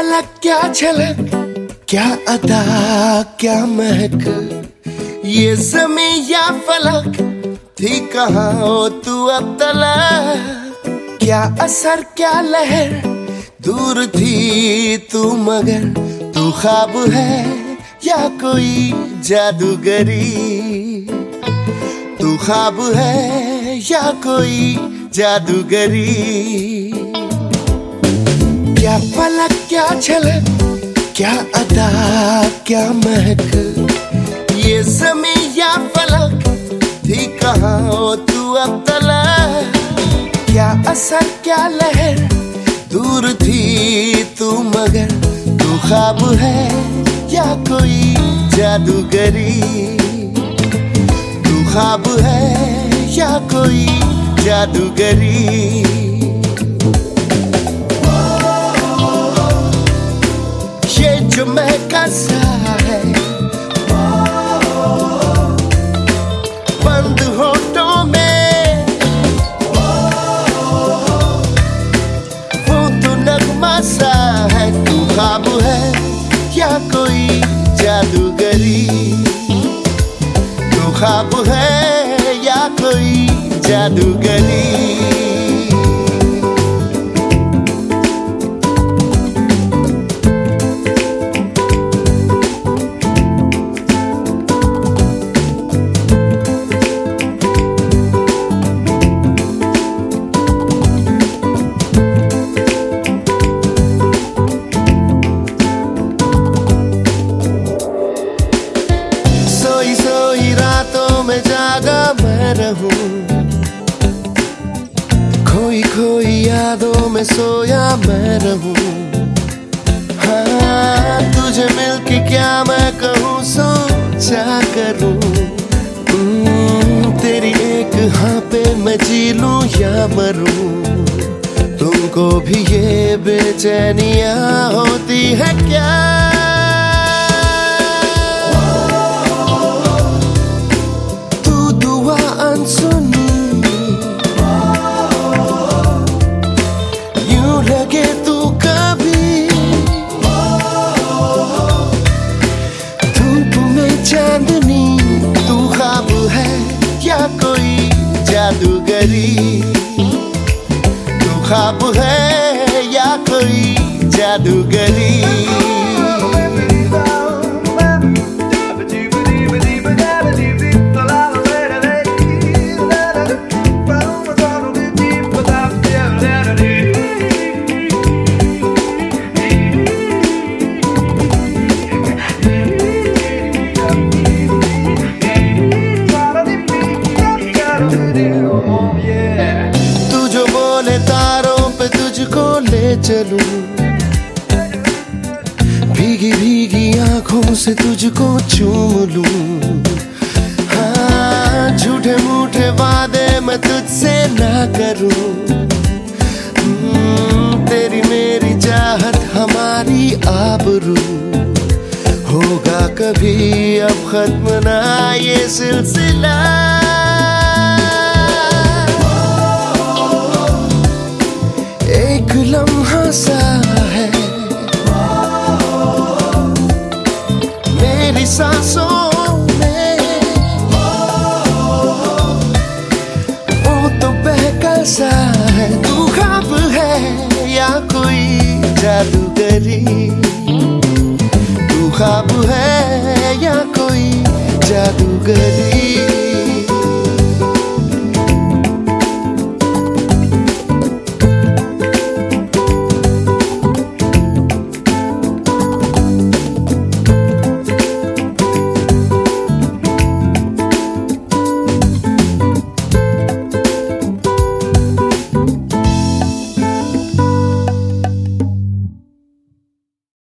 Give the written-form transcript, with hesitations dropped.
पलक क्या झलक, क्या अदा क्या महक, ये ज़मीं या फलक थी कहाँ हो तू अब तलक। क्या असर क्या लहर, दूर थी तू मगर तू ख्वाब है या कोई जादूगरी। तू ख्वाब है या कोई जादूगरी। क्या पलक क्या झलक, क्या अदा क्या महक, ये ज़मीं या फलक थी कहाँ हो तू अब तलक। क्या असर क्या लहर, दूर थी तू मगर तू ख्वाब है या कोई जादूगरी। तू ख्वाब है या कोई जादूगरी। ये जो महका सा है बंद होठों में, वो तो नगमा सा है। तू ख्वाब है या कोई जादूगरी। तू ख्वाब है या कोई जादूगरी। सोई रातों में जागा मैं रहूं, खोई खोई यादों में सोया मैं रहूं। हाँ तुझे मिलके क्या मैं कहूँ सोचा करूं। तेरी एक हाँ पे मैं जी लूं या मरूं। तुमको भी ये बेचैनियाँ होती है क्या। यूं लगे तू कभी धूप में चांदनी। तू ख्वाब है या कोई जादूगरी। तू ख्वाब है या कोई जादूगरी। तू जो बोले तारों पे तुझको ले चलूं, भीगी भीगी आंखों से तुझको चूम लूं। हाँ झूठे मूठे वादे मैं तुझसे ना करूं। तेरी मेरी चाहत हमारी आबरू, होगा कभी अब खत्म ना ये सिलसिला। एक लम्हा सा है मेरी सांसों में, वो तो बहका सा है। तू ख्वाब है या कोई जादूगरी। तू ख्वाब है या कोई जादूगरी।